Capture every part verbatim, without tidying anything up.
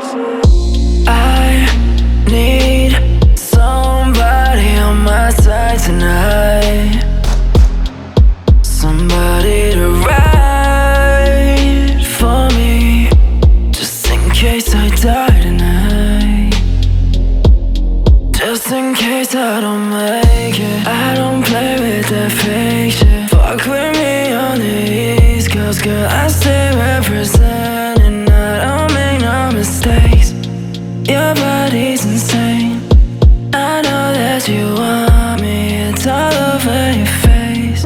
I need somebody on my side tonight. Somebody to ride for me, just in case I die tonight. Just in case I don't make it. I don't play with that fake shit. Fuck with me on the East Coast, girl, I stay representing. I don't make no mistakes. Your body's insane. I know that you want me, it's all over your face.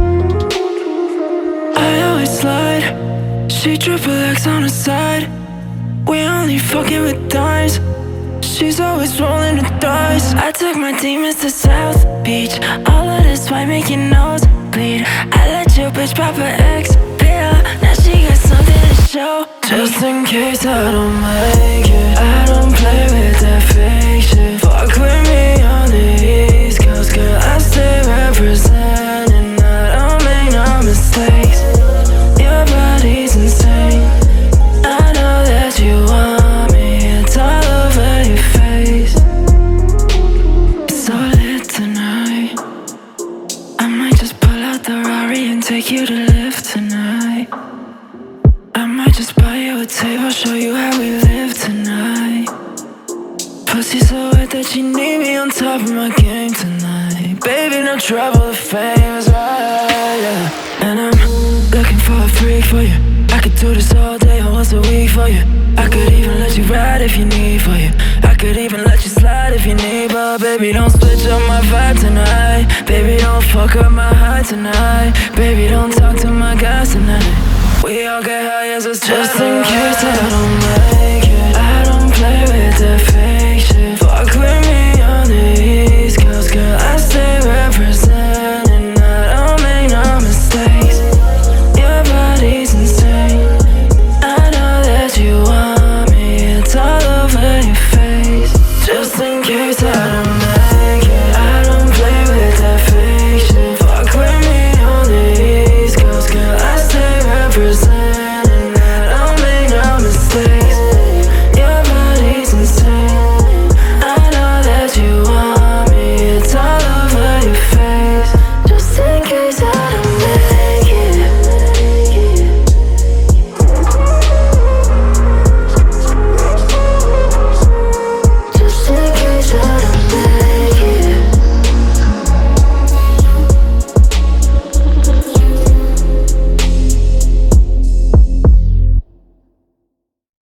I always slide, she triple X on the side. We only fucking with dimes, she's always rolling the dice. I took my demons to South Beach. All of this might make your nose bleed. I let your bitch pop her X pill. Now she got something to show. Just in case I don't make it. I don't play with that fake shit. Fuck with me on the East Coast, girl, I stay representing. I don't make no mistakes. Your body's insane. I know that you want me, it's all over your face. It's so lit tonight. I might just pull out the Rari and take you to live tonight. I might just buy you a table, show you how we live tonight. Pussy so wet that you need me on top of my game tonight. Baby, no trouble, the fame is right, yeah. And I'm looking for a freak for you. I could do this all day or once a week for you. I could even let you ride if you need for you. I could even let you slide if you need. But baby, don't switch up my vibe tonight. Baby, don't fuck up my high tonight. Baby, don't talk to my guys tonight. We all get high as a just in case I don't make it. I don't play with that fake.